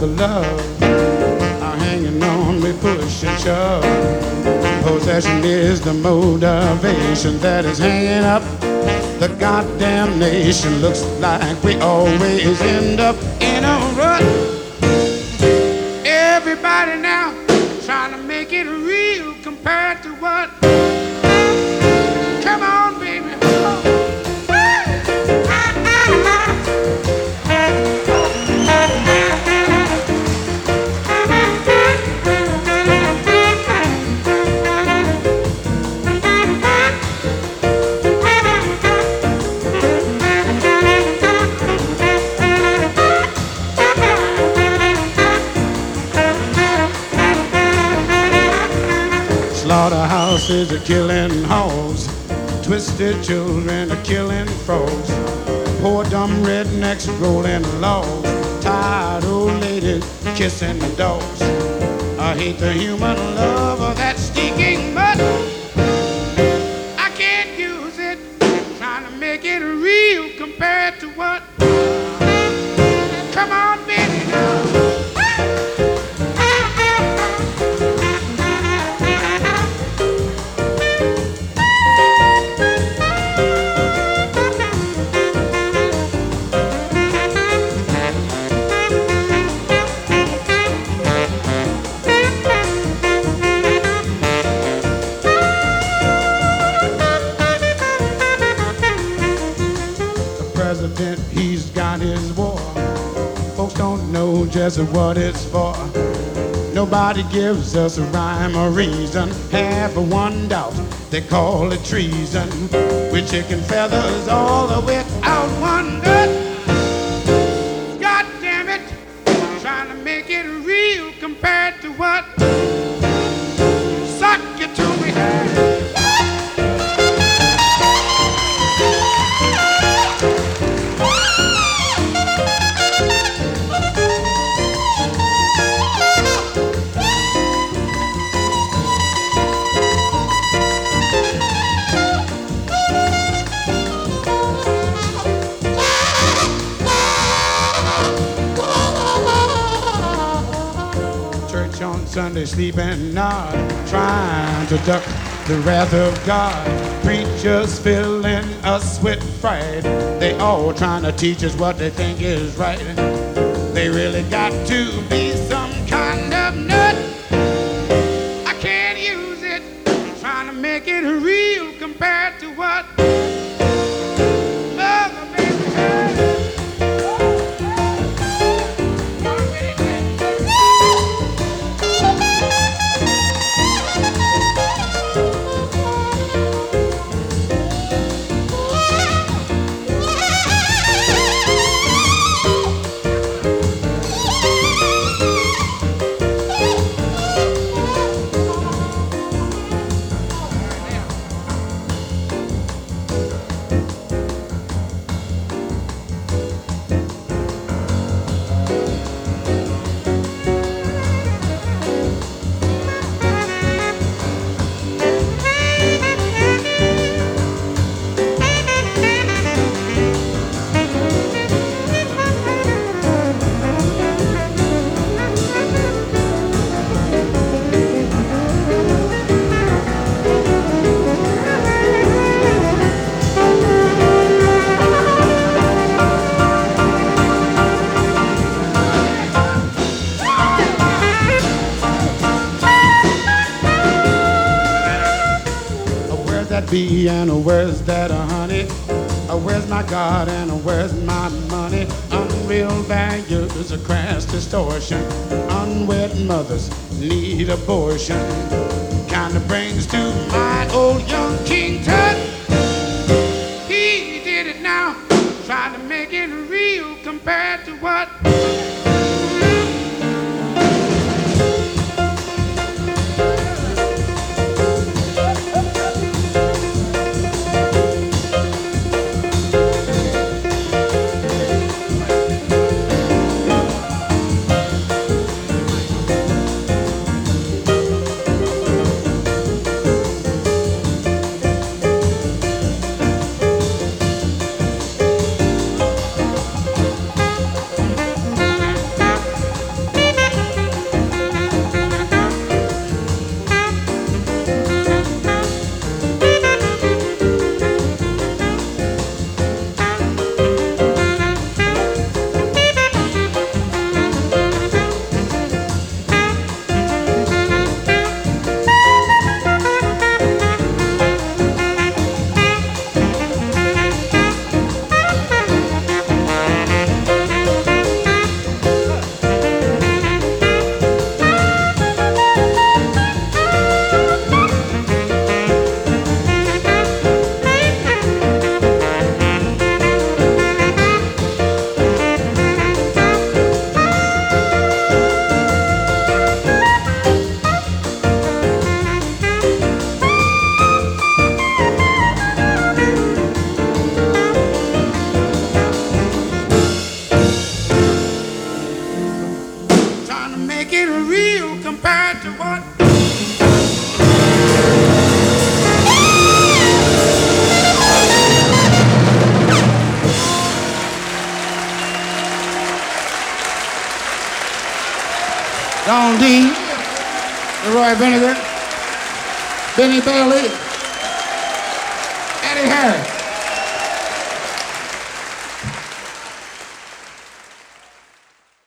love are hanging on, we push and shove. Possession is the motivation that is hanging up the goddamn nation. Looks like we always end up in a rut. Everybody now trying to make it real compared to what? Come on, baby. Slaughterhouses are killing hogs, twisted children are killing frogs, poor dumb rednecks rolling logs, tired old ladies kissing the dogs. I hate the human love of that stinking mud. I can't use it, trying to make it real compared to what? Come on, baby, now. He's got his war. Folks don't know just what it's for. Nobody gives us a rhyme or reason. Have one doubt, they call it treason. With chicken feathers all without one nut. God damn it, trying to make it real compared to what? Suck it to me. On Sunday sleeping nod, trying to duck the wrath of God. Preachers filling us with fright. They all trying to teach us what they think is right. They really got to be some kind of nut. I can't use it, trying to make it real compared to what? Mother, baby, hey. Bee and where's that honey? Where's my God and where's my money? Unreal values, a crass distortion. Unwed mothers need abortion. Kinda brings to mind old young King Tut. He did it now, trying to make it real compared to what? Don Dean, Leroy Vinegar, Benny Bailey, Eddie Harris.